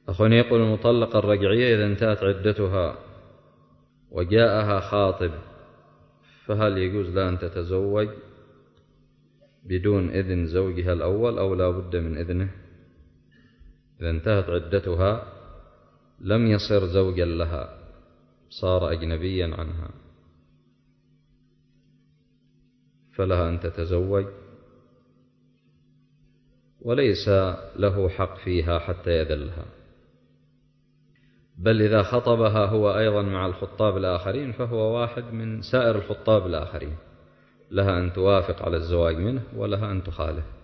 أخونا يقول المطلقة الرجعية إذا انتهت عدتها وجاءها خاطب فهل يجوز لها أن تتزوج بدون إذن زوجها الأول أو لا بد من إذنه؟ إذا انتهت عدتها لم يصر زوجا لها، صار أجنبيا عنها، فلها أن تتزوج وليس له حق فيها حتى يأذن لها، بل إذا خطبها هو أيضا مع الخطاب الآخرين فهو واحد من سائر الخطاب الآخرين، لها أن توافق على الزواج منه ولها أن تخالف.